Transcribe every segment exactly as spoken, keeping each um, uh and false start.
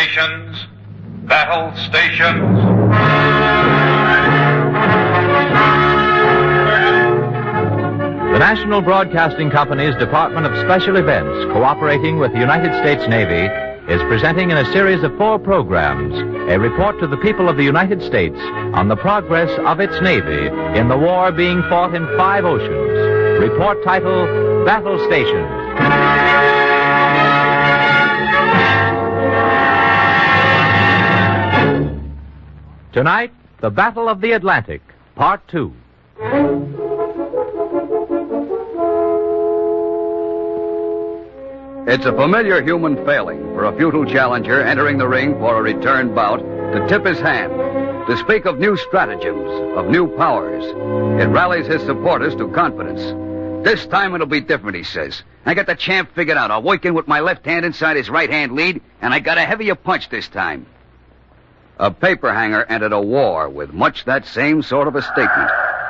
stations. Battle stations. The National Broadcasting Company's Department of Special Events, cooperating with the United States Navy, is presenting in a series of four programs a report to the people of the United States on the progress of its Navy in the war being fought in five oceans. Report titled Battle Stations. Tonight, the Battle of the Atlantic, Part Two. It's a familiar human failing for a futile challenger entering the ring for a return bout to tip his hand, to speak of new stratagems, of new powers. It rallies his supporters to confidence. This time it'll be different, he says. I got the champ figured out. I'll work in with my left hand inside his right hand lead, and I got a heavier punch this time. A paper hanger entered a war with much that same sort of a statement.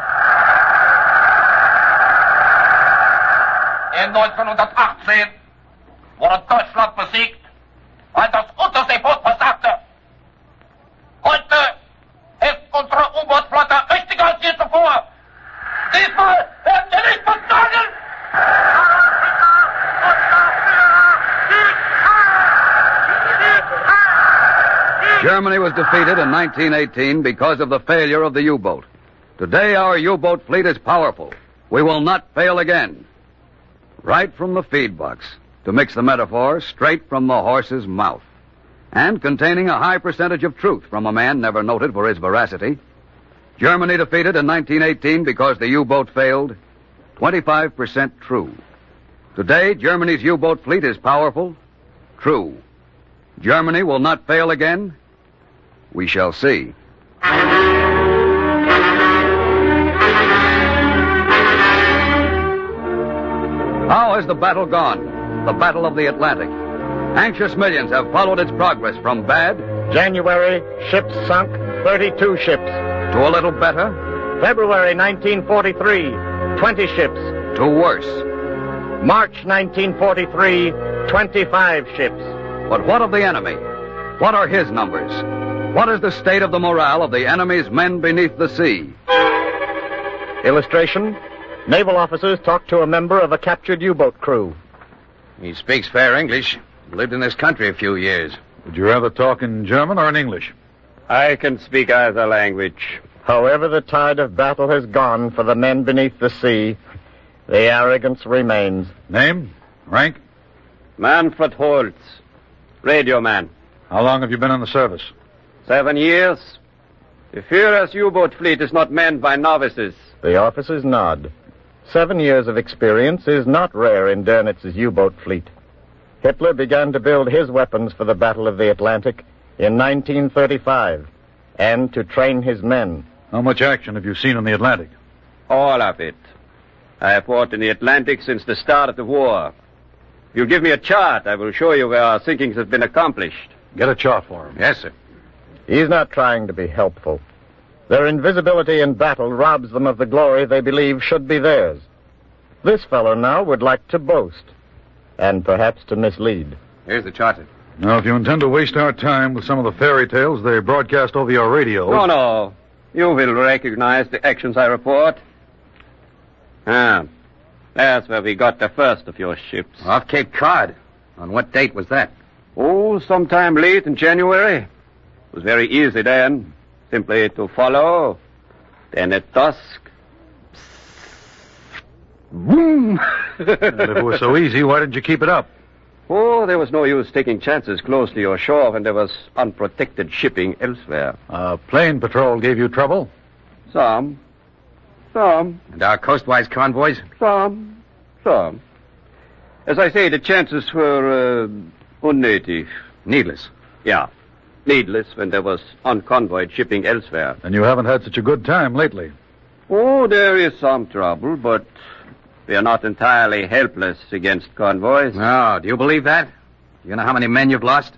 In neunzehnhundertachtzehn wurde Deutschland besiegt, weil das Unterseeboot versagte. Heute ist unsere U-Boot-Flotte mächtiger als je zuvor. Diesmal werden wir nicht versagen! Germany was defeated in nineteen eighteen because of the failure of the U-boat. Today our U-boat fleet is powerful. We will not fail again. Right from the feed box, to mix the metaphor, straight from the horse's mouth. And containing a high percentage of truth from a man never noted for his veracity. Germany defeated in nineteen eighteen because the U-boat failed. twenty-five percent true. Today, Germany's U-boat fleet is powerful. True. Germany will not fail again. We shall see. How has the battle gone? The Battle of the Atlantic. Anxious millions have followed its progress from bad... January, ships sunk, thirty-two ships. To a little better... February nineteen forty-three, twenty ships. To worse. March nineteen forty-three, twenty-five ships. But what of the enemy? What are his numbers? What is the state of the morale of the enemy's men beneath the sea? Illustration. Naval officers talk to a member of a captured U-boat crew. He speaks fair English. Lived in this country a few years. Would you rather talk in German or in English? I can speak either language. However the tide of battle has gone for the men beneath the sea, the arrogance remains. Name? Rank? Manfred Holtz. Radio man. How long have you been in the service? Seven years. The Führer's U-boat fleet is not manned by novices. The officers nod. Seven years of experience is not rare in Dernitz's U-boat fleet. Hitler began to build his weapons for the Battle of the Atlantic in nineteen thirty-five, and to train his men. How much action have you seen in the Atlantic? All of it. I have fought in the Atlantic since the start of the war. If you give me a chart, I will show you where our sinkings have been accomplished. Get a chart for him. Yes, sir. He's not trying to be helpful. Their invisibility in battle robs them of the glory they believe should be theirs. This fellow now would like to boast, and perhaps to mislead. Here's the chart. Now, if you intend to waste our time with some of the fairy tales they broadcast over your radio... No, no. You will recognize the actions I report. Ah, that's where we got the first of your ships. Off Cape Cod. On what date was that? Oh, sometime late in January. It was very easy then. Simply to follow. Then at dusk. Boom! And if it was so easy, why didn't you keep it up? Oh, there was no use taking chances close to your shore when there was unprotected shipping elsewhere. Uh, plane patrol gave you trouble? Some. Some. And our coastwise convoys? Some. Some. As I say, the chances were uh, unnative. Needless. Yeah. Needless when there was unconvoyed shipping elsewhere. And you haven't had such a good time lately. Oh, there is some trouble, but we are not entirely helpless against convoys. No, do you believe that? Do you know how many men you've lost?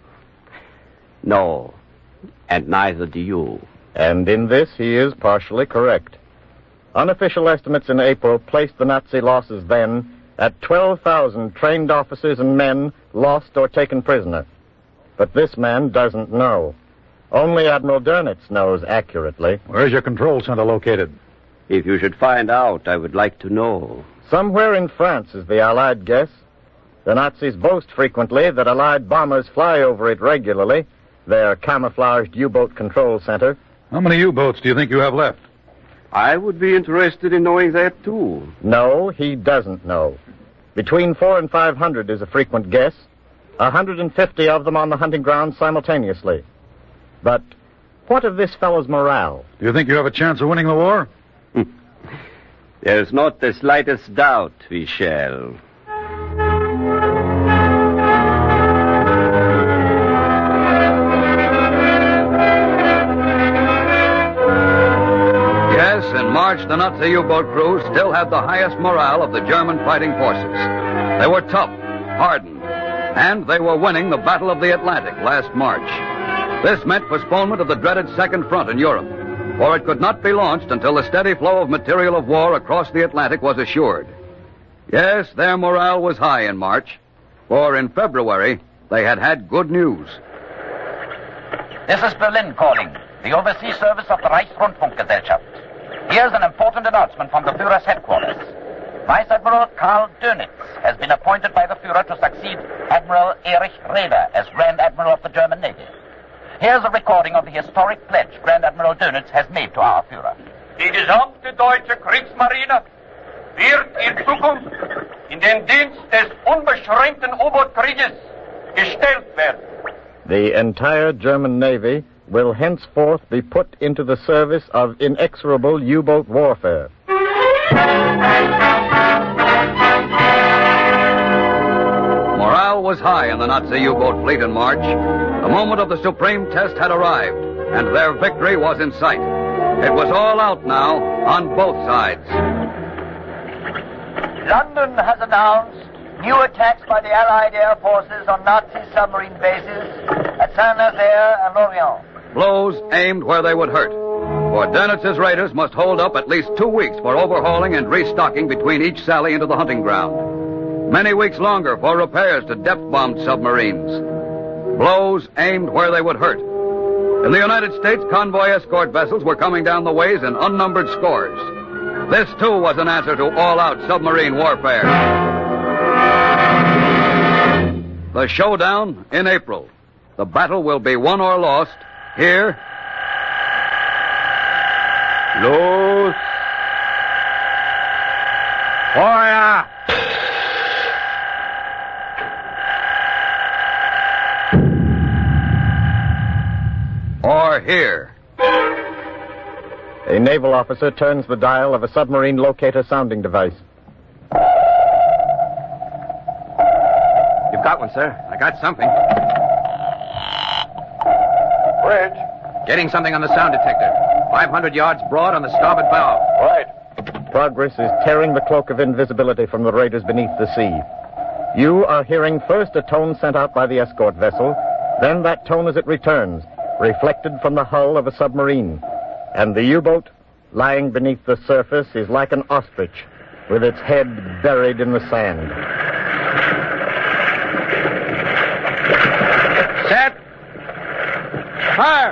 No, and neither do you. And in this he is partially correct. Unofficial estimates in April placed the Nazi losses then at twelve thousand trained officers and men lost or taken prisoner. But this man doesn't know. Only Admiral Dönitz knows accurately. Where's your control center located? If you should find out, I would like to know. Somewhere in France is the Allied guess. The Nazis boast frequently that Allied bombers fly over it regularly, their camouflaged U-boat control center. How many U-boats do you think you have left? I would be interested in knowing that, too. No, he doesn't know. Between four and five hundred is a frequent guess. A hundred and fifty of them on the hunting ground simultaneously. But what of this fellow's morale? Do you think you have a chance of winning the war? There's not the slightest doubt we shall. Yes, in March, the Nazi U-boat crews still had the highest morale of the German fighting forces. They were tough, hardened, and they were winning the Battle of the Atlantic last March. This meant postponement of the dreaded Second Front in Europe, for it could not be launched until the steady flow of material of war across the Atlantic was assured. Yes, their morale was high in March, for in February they had had good news. This is Berlin calling, the overseas service of the Reichsrundfunkgesellschaft. Here's an important announcement from the Führer's headquarters. Vice Admiral Karl Dönitz has been appointed by the Führer to succeed Admiral Erich Raeder as Grand Admiral of the German Navy. Here's a recording of the historic pledge Grand Admiral Dönitz has made to our Führer. Die gesamte deutsche Kriegsmarine wird in Zukunft in den Dienst des unbeschränkten U-Boot-Krieges gestellt werden. The entire German Navy will henceforth be put into the service of inexorable U-boat warfare. Morale was high in the Nazi U-boat fleet in March. The moment of the supreme test had arrived, and their victory was in sight. It was all out now on both sides. London has announced new attacks by the Allied air forces on Nazi submarine bases at Saint-Nazaire and Lorient. Blows aimed where they would hurt. For Dönitz's raiders must hold up at least two weeks for overhauling and restocking between each sally into the hunting ground. Many weeks longer for repairs to depth-bombed submarines. Blows aimed where they would hurt. In the United States, convoy escort vessels were coming down the ways in unnumbered scores. This, too, was an answer to all-out submarine warfare. The showdown in April. The battle will be won or lost here. Los. Feuer! Or here. A naval officer turns the dial of a submarine locator sounding device. You've got one, sir. I got something. Bridge. Getting something on the sound detector. five hundred yards broad on the starboard bow. Right. Progress is tearing the cloak of invisibility from the raiders beneath the sea. You are hearing first a tone sent out by the escort vessel, then that tone as it returns, reflected from the hull of a submarine. And the U-boat, lying beneath the surface, is like an ostrich, with its head buried in the sand. Set. Fire!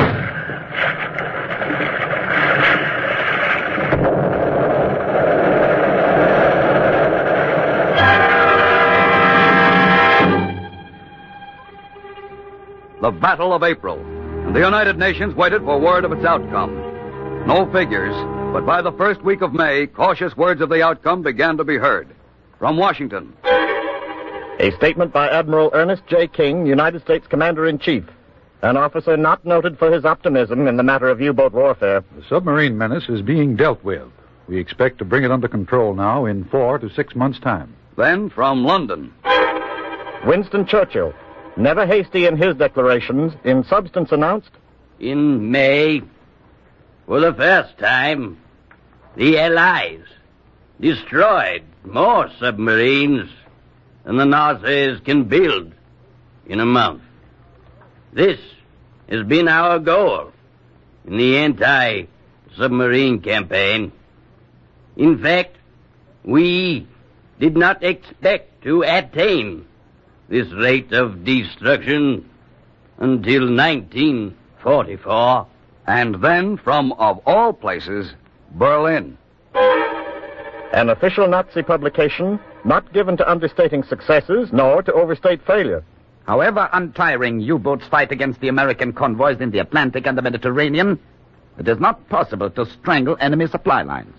The Battle of April. And the United Nations waited for word of its outcome. No figures, but by the first week of May, cautious words of the outcome began to be heard. From Washington. A statement by Admiral Ernest J. King, United States Commander-in-Chief, an officer not noted for his optimism in the matter of U-boat warfare. The submarine menace is being dealt with. We expect to bring it under control now in four to six months' time. Then from London. Winston Churchill, never hasty in his declarations, in substance announced, in May, for the first time, the Allies destroyed more submarines than the Nazis can build in a month. This has been our goal in the anti-submarine campaign. In fact, we did not expect to attain this rate of destruction until nineteen forty-four. And then from, of all places, Berlin. An official Nazi publication not given to understating successes nor to overstate failure. However untiring U-boats fight against the American convoys in the Atlantic and the Mediterranean, it is not possible to strangle enemy supply lines.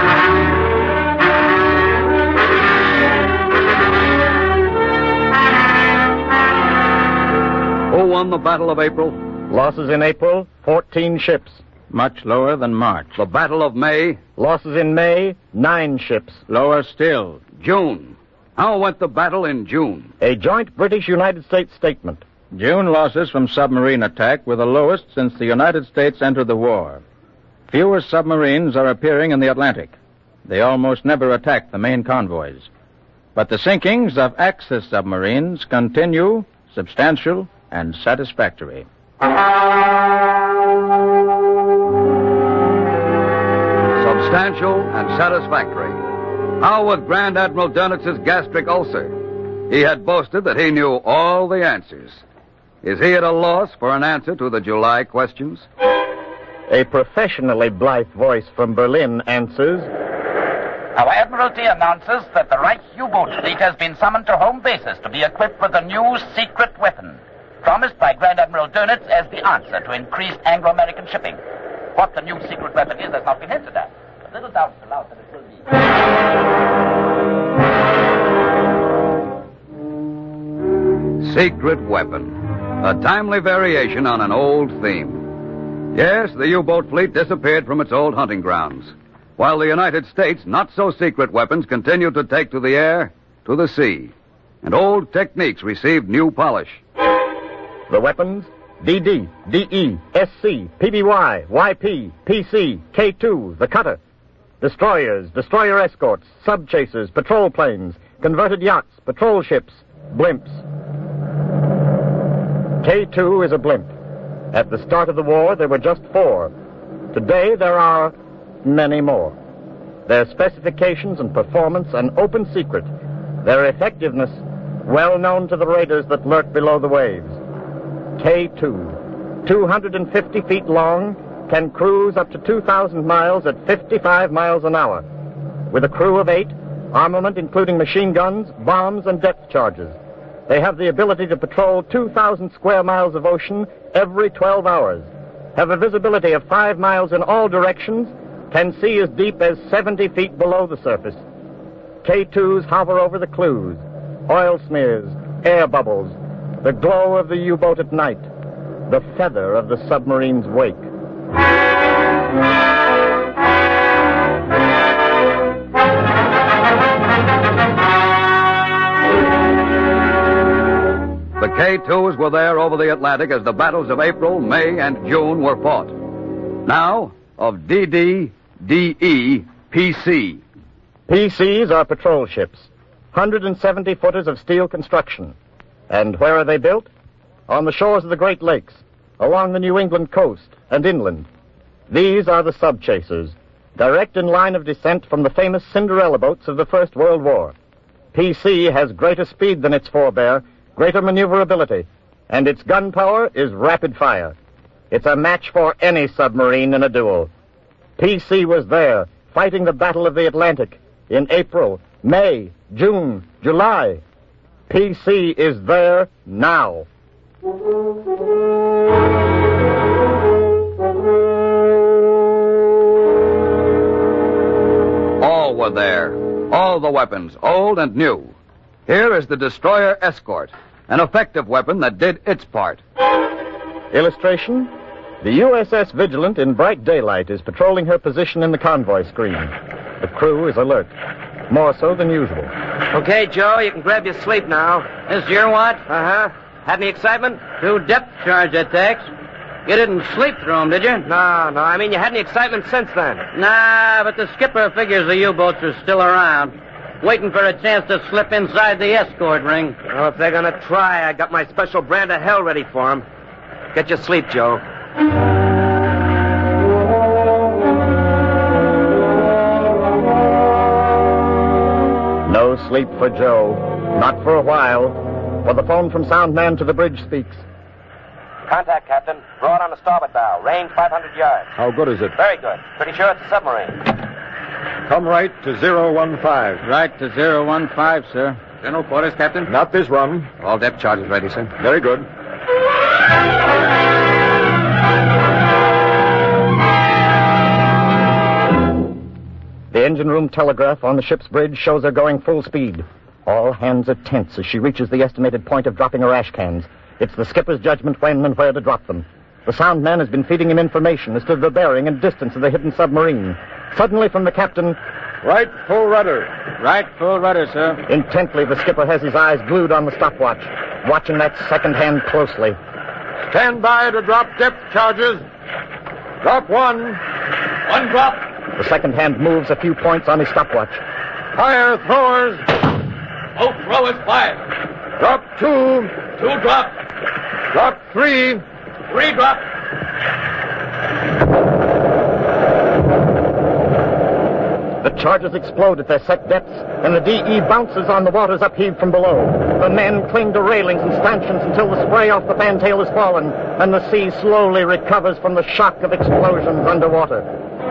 Who won the Battle of April? Losses in April, fourteen ships. Much lower than March. The Battle of May? Losses in May, nine ships. Lower still. June. How went the battle in June? A joint British-United States statement. June losses from submarine attack were the lowest since the United States entered the war. Fewer submarines are appearing in the Atlantic. They almost never attack the main convoys. But the sinkings of Axis submarines continue, substantial and satisfactory. Substantial and satisfactory. How with Grand Admiral Dönitz's gastric ulcer? He had boasted that he knew all the answers. Is he at a loss for an answer to the July questions? A professionally blithe voice from Berlin answers. Our Admiralty announces that the Reich U-boat fleet has been summoned to home bases to be equipped with a new secret weapon, promised by Grand Admiral Dönitz as the answer to increased Anglo-American shipping. What the new secret weapon is has not been hinted at, but little doubt is allowed that it will be. Secret weapon. A timely variation on an old theme. Yes, the U-boat fleet disappeared from its old hunting grounds, while the United States' not-so-secret weapons continued to take to the air, to the sea, and old techniques received new polish. The weapons, D D, D E, S C, P B Y, Y P, P C, K two, the cutter. Destroyers, destroyer escorts, sub-chasers, patrol planes, converted yachts, patrol ships, blimps. K two is a blimp. At the start of the war, there were just four. Today, there are many more. Their specifications and performance an open secret. Their effectiveness well known to the raiders that lurk below the waves. K two, two hundred fifty feet long, can cruise up to two thousand miles at fifty-five miles an hour. With a crew of eight, armament including machine guns, bombs, and depth charges. They have the ability to patrol two thousand square miles of ocean every twelve hours, have a visibility of five miles in all directions, can see as deep as seventy feet below the surface. K twos hover over the clues, oil smears, air bubbles, the glow of the U-boat at night, the feather of the submarine's wake. The K twos were there over the Atlantic as the battles of April, May, and June were fought. Now, of D D, D E, P C. P Cs are patrol ships, one hundred seventy footers of steel construction. And where are they built? On the shores of the Great Lakes, along the New England coast, and inland. These are the sub-chasers, direct in line of descent from the famous Cinderella boats of the First World War. P C has greater speed than its forebear, greater maneuverability, and its gun power is rapid fire. It's a match for any submarine in a duel. P C was there, fighting the Battle of the Atlantic in April, May, June, July. P C is there now. All were there. All the weapons, old and new. Here is the destroyer escort, an effective weapon that did its part. Illustration? The U S S Vigilant in bright daylight is patrolling her position in the convoy screen. The crew is alert, more so than usual. Okay, Joe, you can grab your sleep now. This your watch? Uh-huh. Had any excitement? Two depth charge attacks. You didn't sleep through them, did you? No, no. I mean, you had any excitement since then? Nah, but the skipper figures the U-boats are still around, waiting for a chance to slip inside the escort ring. Well, if they're going to try, I got my special brand of hell ready for them. Get your sleep, Joe. No sleep for Joe. Not for a while. For the phone from Soundman to the bridge speaks. Contact, Captain. Broad on the starboard bow. Range five hundred yards. How good is it? Very good. Pretty sure it's a submarine. Come right to zero one five. Right to zero one five, sir. General quarters, Captain. Not this run. All depth charges ready, sir. Very good. The engine room telegraph on the ship's bridge shows her going full speed. All hands are tense as she reaches the estimated point of dropping her ash cans. It's the skipper's judgment when and where to drop them. The sound man has been feeding him information as to the bearing and distance of the hidden submarine. Suddenly from the captain, Right full rudder. Right full rudder, sir. intently the skipper has his eyes glued on the stopwatch, watching that second hand closely. Stand by to drop depth charges. Drop one. One drop. The second hand moves a few points on his stopwatch. Fire throwers. Both throwers fire. Drop two. Two drop. Drop three. Three drop. The charges explode at their set depths, and the D E bounces on the waters upheaved from below. The men cling to railings and stanchions until the spray off the fantail has fallen, and the sea slowly recovers from the shock of explosions underwater.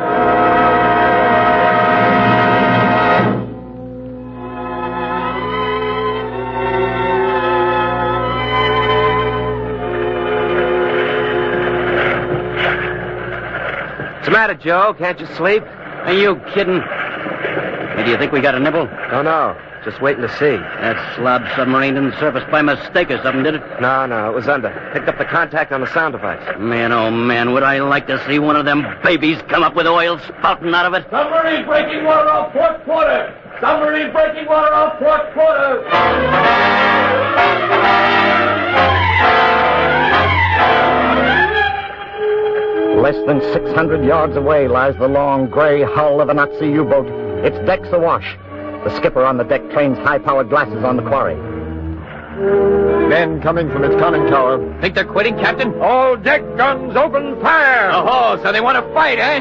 What's the matter, Joe? Can't you sleep? Are you kidding? Hey, do you think we got a nibble? Don't know. Just waiting to see. That slob submarine didn't surface by mistake or something, did it? No, no, it was under. Picked up the contact on the sound device. Man, oh man, would I like to see one of them babies come up with oil spouting out of it? Submarine breaking water off port quarter. Submarine breaking water off port quarter. Less than six hundred yards away lies the long, gray hull of a Nazi U-boat, its decks awash. The skipper on the deck trains high-powered glasses on the quarry. Men coming from its conning tower. Think they're quitting, Captain? All deck guns open fire! Oh, so they want to fight, eh?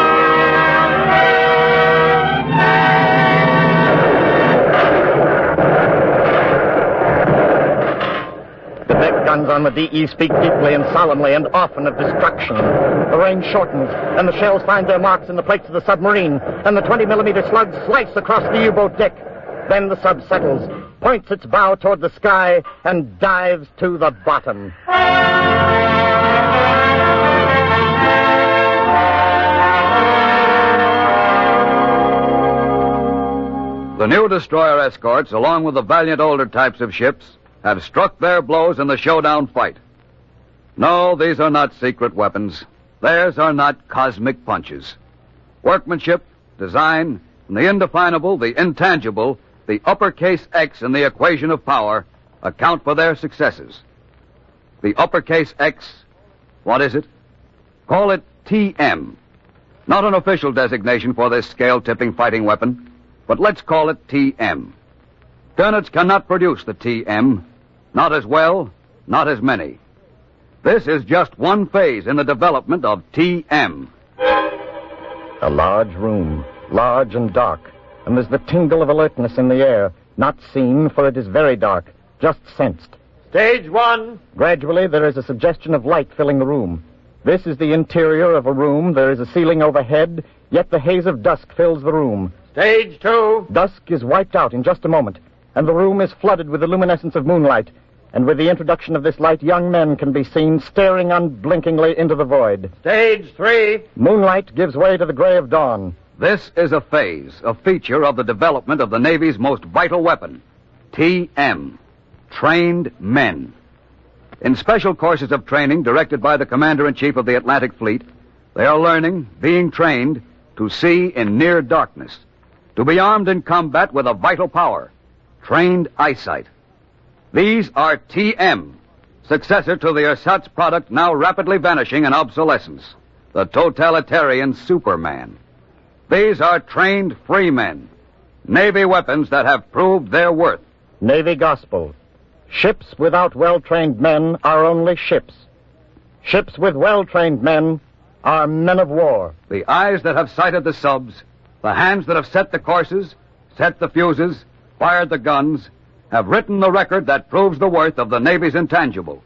The deck guns on the D E speak deeply and solemnly and often of destruction. The range shortens, and the shells find their marks in the plates of the submarine, and the twenty millimeter slugs slice across the U-boat deck. Then the sub settles, points its bow toward the sky, and dives to the bottom. The new destroyer escorts, along with the valiant older types of ships, have struck their blows in the showdown fight. No, these are not secret weapons. Theirs are not cosmic punches. Workmanship, design, and the indefinable, the intangible, the uppercase X in the equation of power account for their successes. The uppercase X, what is it? Call it T M. Not an official designation for this scale-tipping fighting weapon, but let's call it T M. Turnets cannot produce the T M. Not as well, not as many. This is just one phase in the development of T M. A large room, large and dark, and there's the tingle of alertness in the air, not seen, for it is very dark, just sensed. Stage one. Gradually, there is a suggestion of light filling the room. This is the interior of a room. There is a ceiling overhead, yet the haze of dusk fills the room. Stage two. Dusk is wiped out in just a moment, and the room is flooded with the luminescence of moonlight. And with the introduction of this light, young men can be seen staring unblinkingly into the void. Stage three. Moonlight gives way to the gray of dawn. This is a phase, a feature of the development of the Navy's most vital weapon, T M, trained men. In special courses of training directed by the Commander-in-Chief of the Atlantic Fleet, they are learning, being trained, to see in near darkness, to be armed in combat with a vital power, trained eyesight. These are T M, successor to the ersatz product now rapidly vanishing in obsolescence, the totalitarian Superman. These are trained free men, Navy weapons that have proved their worth. Navy gospel. Ships without well-trained men are only ships. Ships with well-trained men are men of war. The eyes that have sighted the subs, the hands that have set the courses, set the fuses, fired the guns, have written the record that proves the worth of the Navy's intangible.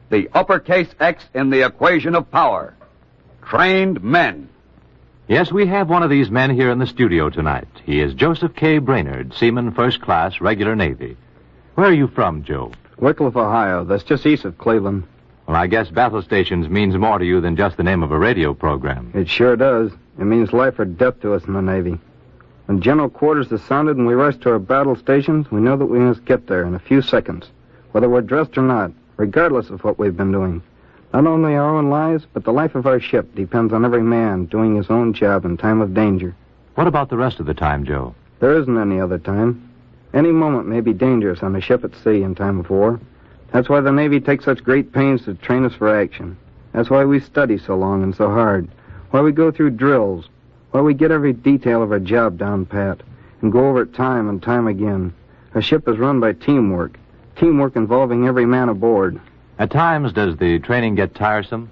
the uppercase X in the equation of power. Trained men. Yes, we have one of these men here in the studio tonight. He is Joseph K. Brainerd, Seaman First Class, Regular Navy. Where are you from, Joe? Wycliffe, Ohio. That's just east of Cleveland. Well, I guess battle stations means more to you than just the name of a radio program. It sure does. It means life or death to us in the Navy. When general quarters is sounded and we rush to our battle stations, we know that we must get there in a few seconds, whether we're dressed or not, regardless of what we've been doing. Not only our own lives, but the life of our ship depends on every man doing his own job in time of danger. What about the rest of the time, Joe? There isn't any other time. Any moment may be dangerous on a ship at sea in time of war. That's why the Navy takes such great pains to train us for action. That's why we study so long and so hard. Why we go through drills. Why we get every detail of our job down pat and go over it time and time again. A ship is run by teamwork. Teamwork involving every man aboard. At times, does the training get tiresome?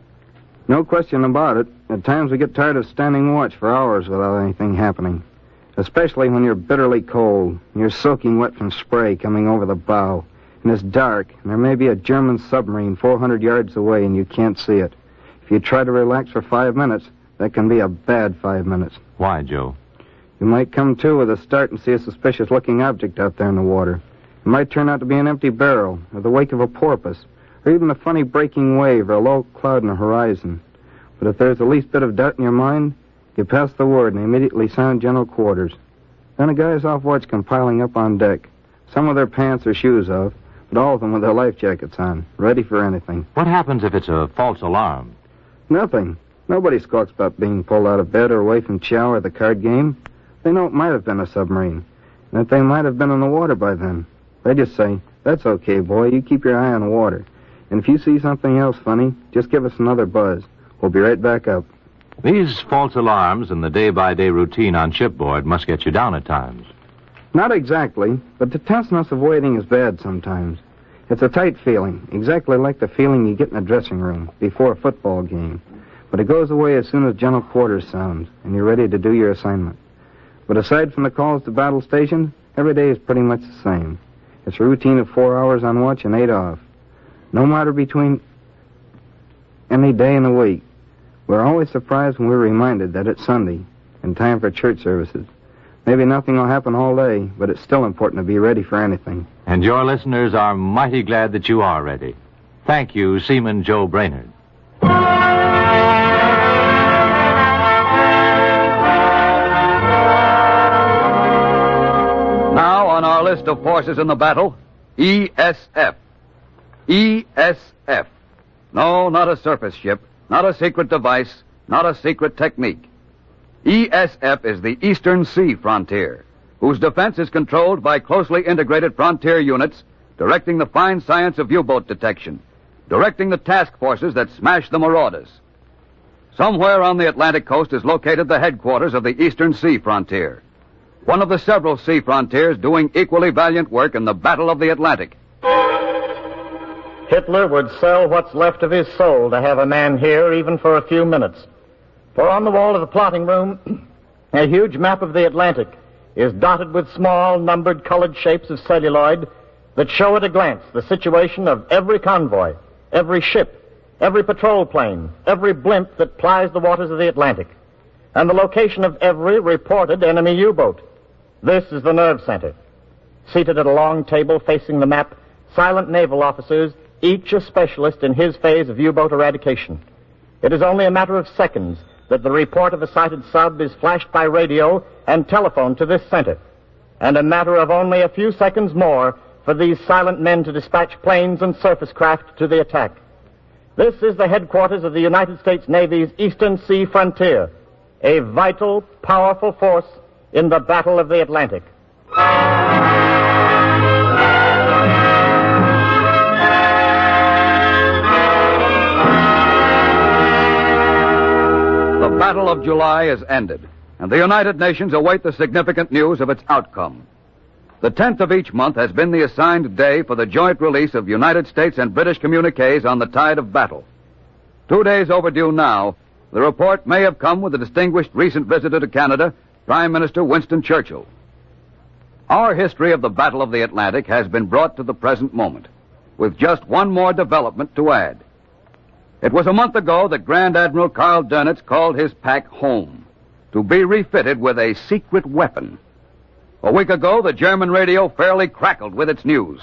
No question about it. At times we get tired of standing watch for hours without anything happening. Especially when you're bitterly cold, and you're soaking wet from spray coming over the bow, and it's dark, and there may be a German submarine four hundred yards away and you can't see it. If you try to relax for five minutes, that can be a bad five minutes. Why, Joe? You might come to with a start and see a suspicious-looking object out there in the water. It might turn out to be an empty barrel, or the wake of a porpoise, or even a funny breaking wave or a low cloud in the horizon. But if there's the least bit of doubt in your mind, you pass the word and immediately sound general quarters. Then a guy's off watch compiling up on deck, some with their pants or shoes off, but all of them with their life jackets on, ready for anything. What happens if it's a false alarm? Nothing. Nobody squawks about being pulled out of bed or away from chow or the card game. They know it might have been a submarine, and that they might have been in the water by then. They just say, "That's okay, boy, you keep your eye on the water. And if you see something else funny, just give us another buzz. We'll be right back up." These false alarms and the day-by-day routine on shipboard must get you down at times. Not exactly, but the tenseness of waiting is bad sometimes. It's a tight feeling, exactly like the feeling you get in a dressing room before a football game. But it goes away as soon as general quarters sounds, and you're ready to do your assignment. But aside from the calls to battle stations, every day is pretty much the same. It's a routine of four hours on watch and eight off. No matter between any day in the week. We're always surprised when we're reminded that it's Sunday and time for church services. Maybe nothing will happen all day, but it's still important to be ready for anything. And your listeners are mighty glad that you are ready. Thank you, Seaman Joe Brainerd. Now on our list of forces in the battle, E S F. E S F. No, not a surface ship, not a secret device, not a secret technique. E S F is the Eastern Sea Frontier, whose defense is controlled by closely integrated frontier units directing the fine science of U-boat detection, directing the task forces that smash the marauders. Somewhere on the Atlantic coast is located the headquarters of the Eastern Sea Frontier, one of the several sea frontiers doing equally valiant work in the Battle of the Atlantic. Hitler would sell what's left of his soul to have a man here even for a few minutes. For on the wall of the plotting room, a huge map of the Atlantic is dotted with small, numbered, colored shapes of celluloid that show at a glance the situation of every convoy, every ship, every patrol plane, every blimp that plies the waters of the Atlantic, and the location of every reported enemy U-boat. This is the nerve center. Seated at a long table facing the map, silent naval officers, each a specialist in his phase of U-boat eradication. It is only a matter of seconds that the report of a sighted sub is flashed by radio and telephoned to this center, and a matter of only a few seconds more for these silent men to dispatch planes and surface craft to the attack. This is the headquarters of the United States Navy's Eastern Sea Frontier, a vital, powerful force in the Battle of the Atlantic. The Battle of July is ended, and the United Nations await the significant news of its outcome. The tenth of each month has been the assigned day for the joint release of United States and British communiques on the tide of battle. Two days overdue now, the report may have come with the distinguished recent visitor to Canada, Prime Minister Winston Churchill. Our history of the Battle of the Atlantic has been brought to the present moment. with just one more development to add. It was a month ago that Grand Admiral Karl Dönitz called his pack home to be refitted with a secret weapon. A week ago, the German radio fairly crackled with its news.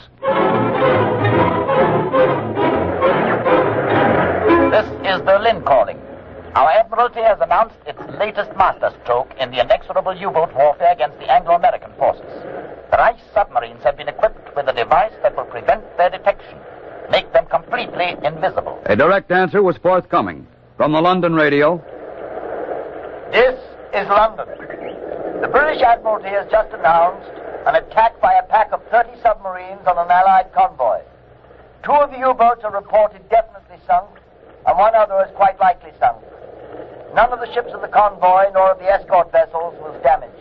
This is Berlin calling. Our Admiralty has announced its latest masterstroke in the inexorable U-boat warfare against the Anglo-American forces. The Reich submarines have been equipped with a device that will prevent their detection, make them completely invisible. A direct answer was forthcoming from the London radio. This is London. The British Admiralty has just announced an attack by a pack of thirty submarines on an Allied convoy. Two of the U-boats are reported definitely sunk, and one other is quite likely sunk. None of the ships of the convoy nor of the escort vessels was damaged.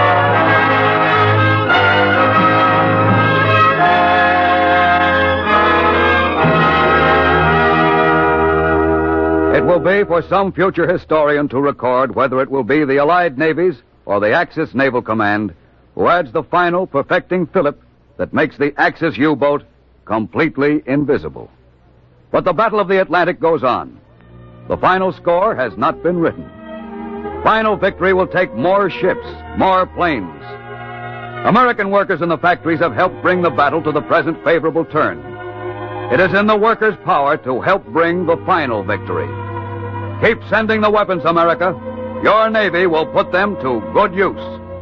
It will be for some future historian to record whether it will be the Allied navies or the Axis Naval Command who adds the final perfecting fillip that makes the Axis U-boat completely invisible. But the Battle of the Atlantic goes on. The final score has not been written. Final victory will take more ships, more planes. American workers in the factories have helped bring the battle to the present favorable turn. It is in the workers' power to help bring the final victory. Keep sending the weapons, America. Your Navy will put them to good use.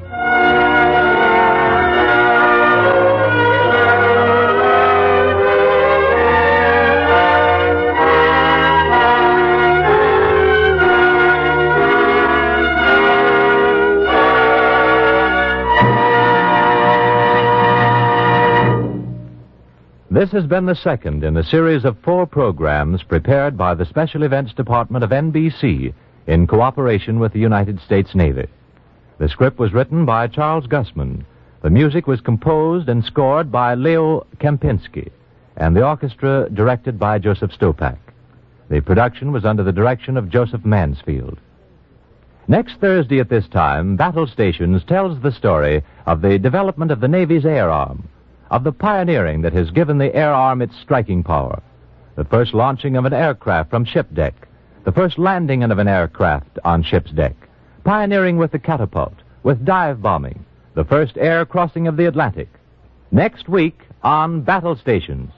This has been the second in a series of four programs prepared by the Special Events Department of N B C in cooperation with the United States Navy. The script was written by Charles Gussman. The music was composed and scored by Leo Kempinski, and the orchestra directed by Joseph Stopak. The production was under the direction of Joseph Mansfield. Next Thursday at this time, Battle Stations tells the story of the development of the Navy's air arm, of the pioneering that has given the air arm its striking power, the first launching of an aircraft from ship deck, the first landing of an aircraft on ship's deck, pioneering with the catapult, with dive bombing, the first air crossing of the Atlantic. Next week on Battle Stations.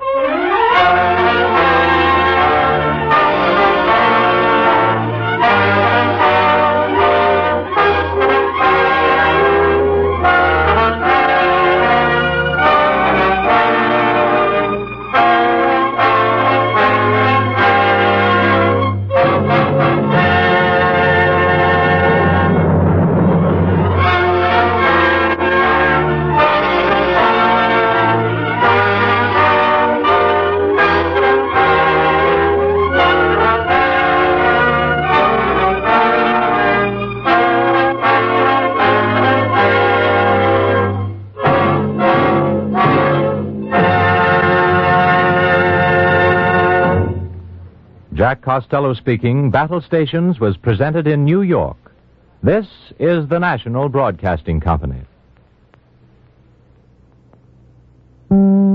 Jack Costello speaking. Battle Stations was presented in New York. This is the National Broadcasting Company.